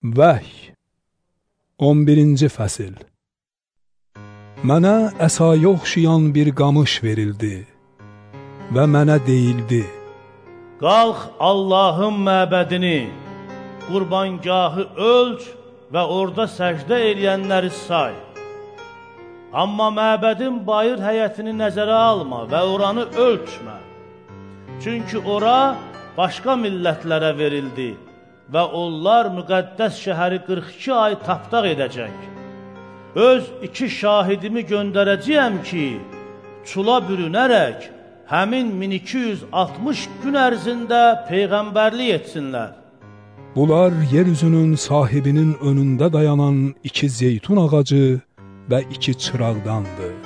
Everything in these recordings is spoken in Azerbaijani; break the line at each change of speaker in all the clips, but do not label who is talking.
Vəhy 11-ci fəsil. Mənə əsaya oxşayan bir qamış verildi və mənə deyildi:
qalx Allahın məbədini, qurbangahı ölç və orada səcdə eləyənləri say. Amma məbədin bayır həyətini nəzərə alma və oranı ölçmə. Çünki ora başqa millətlərə verildi və onlar müqəddəs şəhəri 42 ay tapdaq edəcək. Öz 2 şahidimi göndərəcəyəm ki, çula bürünərək həmin 1260 gün ərzində peyğəmbərlik etsinlər.
Bunlar yeryüzünün sahibinin önündə dayanan 2 zeytun ağacı və 2 çıraqdandır.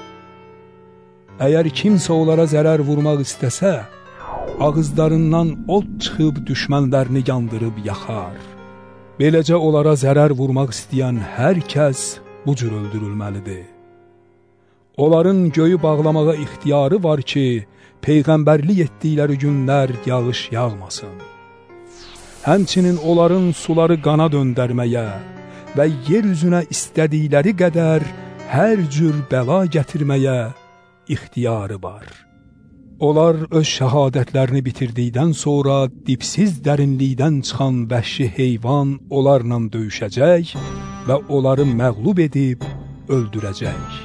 Əgər kimsə onlara zərər vurmaq istəsə, ağızlarından od çıxıb düşmənlərini yandırıb yaxar. Beləcə onlara zərər vurmaq istəyən hər kəs bu cür öldürülməlidir. Onların göyü bağlamağa ixtiyarı var ki, peyğəmbərlik etdikləri günlər yağış yağmasın. Həmçinin onların suları qana döndərməyə və yer üzünə istədikləri qədər hər cür bəla gətirməyə ixtiyarı var. Onlar öz şəhadətlərini bitirdikdən sonra dipsiz dərinlikdən çıxan vəhşi heyvan onlarla döyüşəcək və onları məğlub edib öldürəcək.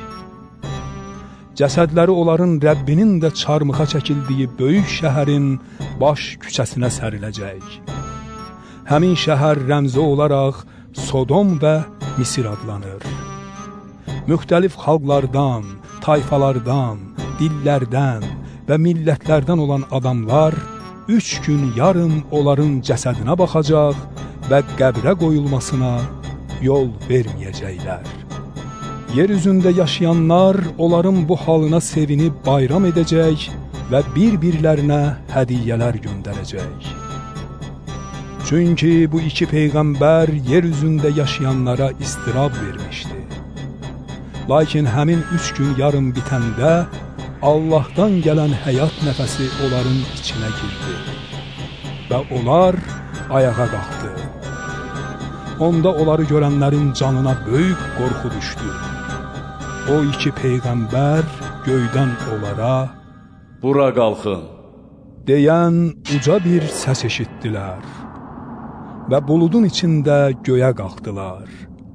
Cəsədləri onların Rəbbinin də çarmıxa çəkildiyi böyük şəhərin baş küçəsinə səriləcək. Həmin şəhər rəmzi olaraq Sodom və Misir adlanır. Müxtəlif xalqlardan, tayfalardan, dillərdən və millətlərdən olan adamlar 3 gün yarım onların cəsədinə baxacaq və qəbrə qoyulmasına yol verməyəcəklər. Yer üzündə yaşayanlar onların bu halına sevinib bayram edəcək və bir-birlərinə hədiyyələr göndərəcək. Çünki bu 2 peyğəmbər yer üzündə yaşayanlara istirab vermişdi. Lakin həmin 3 gün yarım bitəndə Allahdan gələn həyat nəfəsi onların içinə girdi və onlar ayağa qalxdı. Onda onları görənlərin canına böyük qorxu düşdü. O 2 peyğəmbər göydən onlara
"Bura qalxın"
deyən uca bir səs eşitdilər və buludun içində göyə qalxdılar.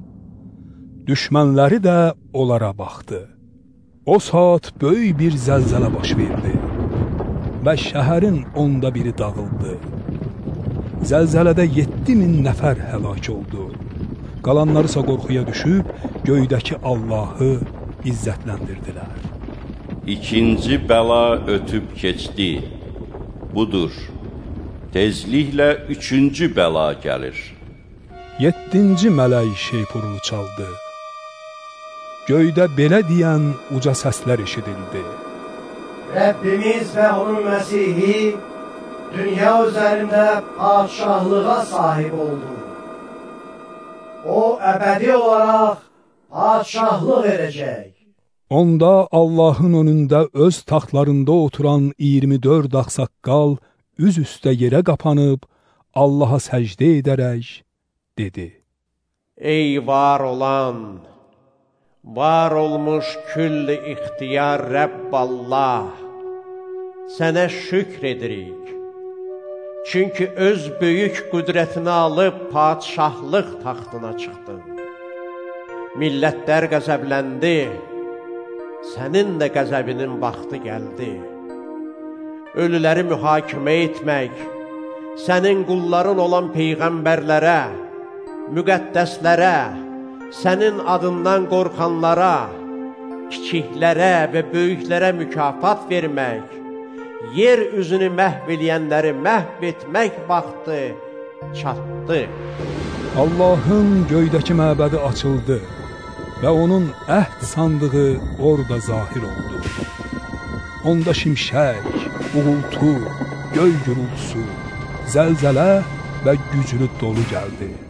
Düşmənləri də onlara baxdı. O saat böyük bir zəlzələ baş verdi və şəhərin 1/10 dağıldı. Zəlzələdə 7000 nəfər həlak oldu. Qalanları isə qorxuya düşüb göydəki Allahı izzətləndirdilər.
İkinci bəla ötüb keçdi. Budur. Tezliklə 3-cü bəla gəlir.
7-ci mələk şeypurunu çaldı. Göydə belə deyən uca səslər eşidildi:
Rəbbimiz və onun Məsihi dünya üzərində padşahlığa sahib oldu. O əbədi olaraq padşahlıq edəcək.
Onda Allahın önündə öz taxtlarında oturan 24 ağsaqqal üz üstə yerə qapanıb Allaha səcdə edərək dedi:
Ey var olan, var olmuş külli ixtiyar Rəbb Allah, sənə şükr edirik. Çünki öz böyük qüdrətini alıb padşahlıq taxtına çıxdın. Millətlər qəzəbləndi, sənin də qəzəbinin vaxtı gəldi. Ölüləri mühakimə etmək, sənin qulların olan peyğəmbərlərə, müqəddəslərə, sənin adından qorxanlara, kiçiklərə və böyüklərə mükafat vermək, yer üzünü məhv eləyənləri məhv etmək vaxtı çatdı.
Allahın göydəki məbədi açıldı və onun əhd sandığı orada zahir oldu. Onda şimşək, uğultu, göy gürültüsü, zəlzələ və güclü dolu gəldi.